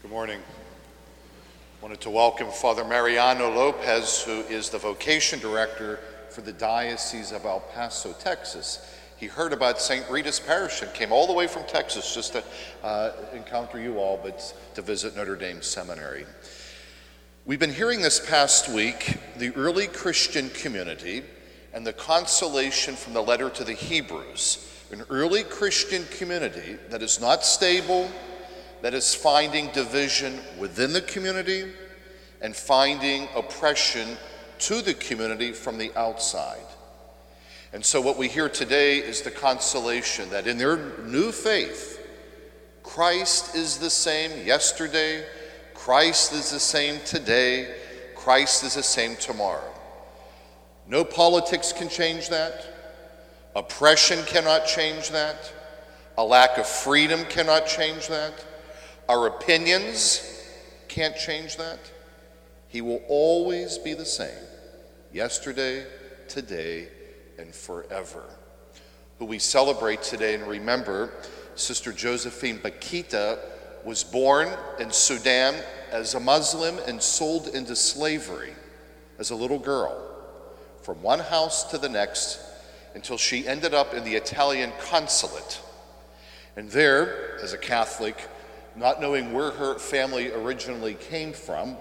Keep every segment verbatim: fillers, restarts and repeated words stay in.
Good morning. I wanted to welcome Father Mariano Lopez, who is the vocation director for the Diocese of El Paso, Texas. He heard about Saint Rita's Parish and came all the way from Texas just to uh, encounter you all, but to visit Notre Dame Seminary. We've been hearing this past week the early Christian community and the consolation from the letter to the Hebrews. An early Christian community that is not stable, that is finding division within the community and finding oppression to the community from the outside. And so what we hear today is the consolation that in their new faith, Christ is the same yesterday, Christ is the same today, Christ is the same tomorrow. No politics can change that. Oppression cannot change that. A lack of freedom cannot change that. Our opinions can't change that. He will always be the same, yesterday, today, and forever. Who we celebrate today and remember, Sister Josephine Bakhita was born in Sudan as a Muslim and sold into slavery as a little girl, from one house to the next, until she ended up in the Italian consulate. And there, as a Catholic, not knowing where her family originally came from,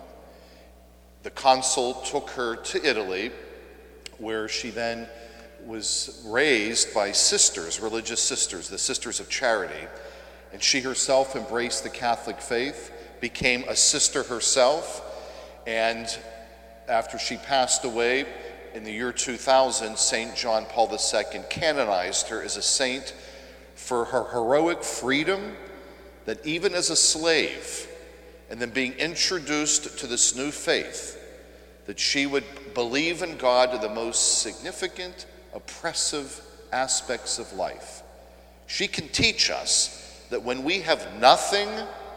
the consul took her to Italy, where she then was raised by sisters, religious sisters, the Sisters of Charity. And she herself embraced the Catholic faith, became a sister herself, and after she passed away in the year two thousand, Saint John Paul the Second canonized her as a saint for her heroic freedom, that even as a slave, and then being introduced to this new faith, that she would believe in God to the most significant, oppressive aspects of life. She can teach us that when we have nothing,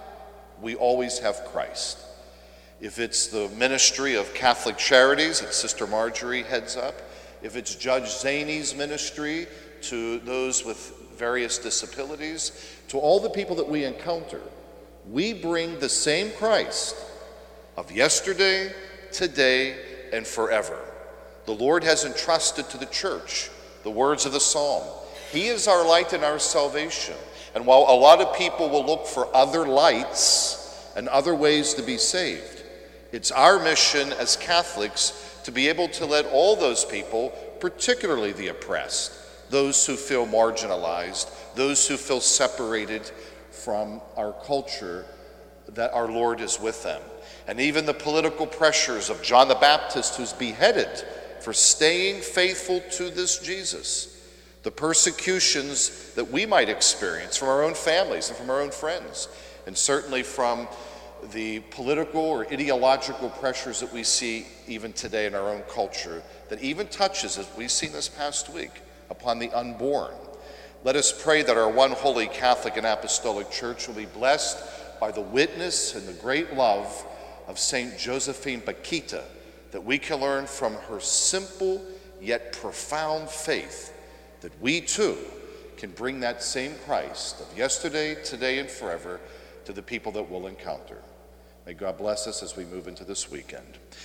we always have Christ. If it's the ministry of Catholic Charities that Sister Marjorie heads up, if it's Judge Zany's ministry to those with various disabilities, to all the people that we encounter, we bring the same Christ of yesterday, today, and forever. The Lord has entrusted to the church the words of the psalm. He is our light and our salvation. And while a lot of people will look for other lights and other ways to be saved, it's our mission as Catholics to be able to let all those people, particularly the oppressed, those who feel marginalized, those who feel separated from our culture, that our Lord is with them. And even the political pressures of John the Baptist, who's beheaded for staying faithful to this Jesus, the persecutions that we might experience from our own families and from our own friends, and certainly from the political or ideological pressures that we see even today in our own culture, that even touches, as we've seen this past week, upon the unborn. Let us pray that our one holy Catholic and Apostolic Church will be blessed by the witness and the great love of Saint Josephine Bakhita, that we can learn from her simple yet profound faith, that we too can bring that same Christ of yesterday, today, and forever to the people that we'll encounter. May God bless us as we move into this weekend.